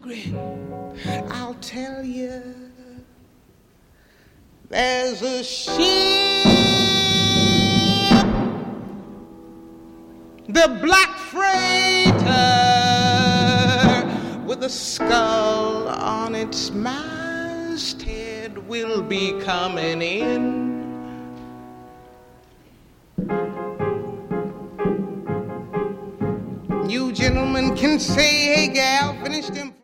grin. I'll tell you, there's a ship, the black freighter with a skull on its masthead will be coming in. You gentlemen can say, hey gal, finish them.